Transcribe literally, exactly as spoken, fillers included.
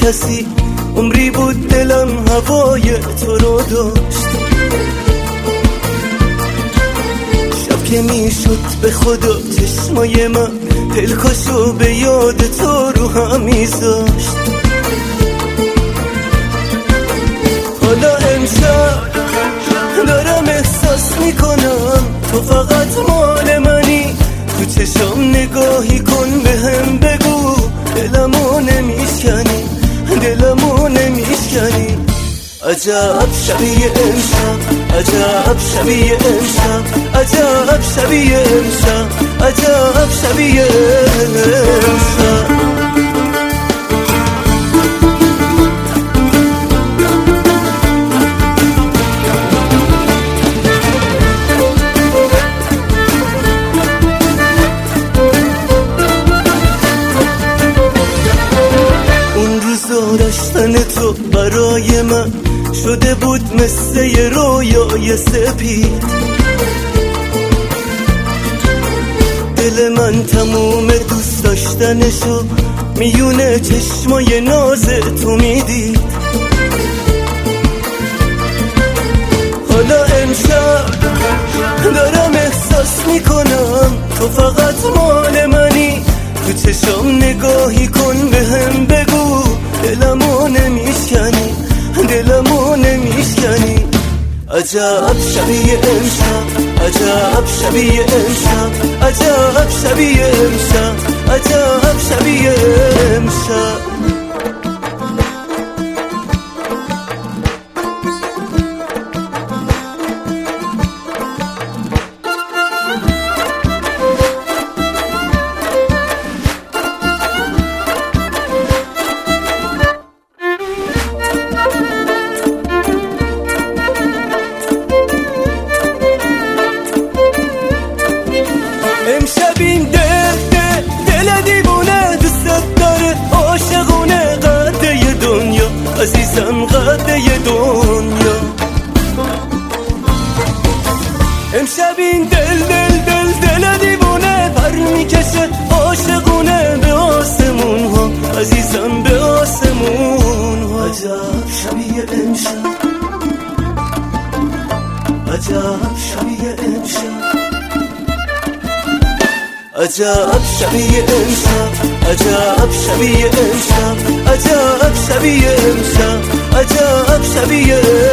کسی، عمری بود دلم هوای تو رو داشت. شب که میشد به خدا چشمای من دلکشو به یاد تو رو هم میذاشت. حالا امشب دارم احساس میکنم تو فقط مال منی. تو چشم نگاهی کن به هم بگو دلمو نمیشکنی، دلمو نمیشکنی. عجب شبیه امشب، عجب شبیه امشب، عجب شبیه امشب، عجب شبیه امشب. داشتن تو برای من شده بود مثل یه رویای سپید. دل من تموم دوست داشتنشو میونه چشمای ناز تو میدید. حالا امشب دارم احساس میکنم تو فقط مال منی. تو چشم نگاهی کن به هم بگو دلمو نمیشکنی، دلمو نمیشکنی. عجب شبیه امشب، عجب شبیه امشب، عجب شبیه امشب، عجب شبیه امشب. امشب این دل دل دل دیوونه دوست داره، عاشقونه قده دنیا، عزیزم قده دنیا. امشب این دل دل دل دل دیوونه پر میکشه، عاشقونه به آسمون ها، عزیزم به آسمون ها. عجب شبیه امشب، عجب شبیه امشب، عجب شبیه امشب، عجب شبیه امشب، عجب شبیه امشب، عجب شبیه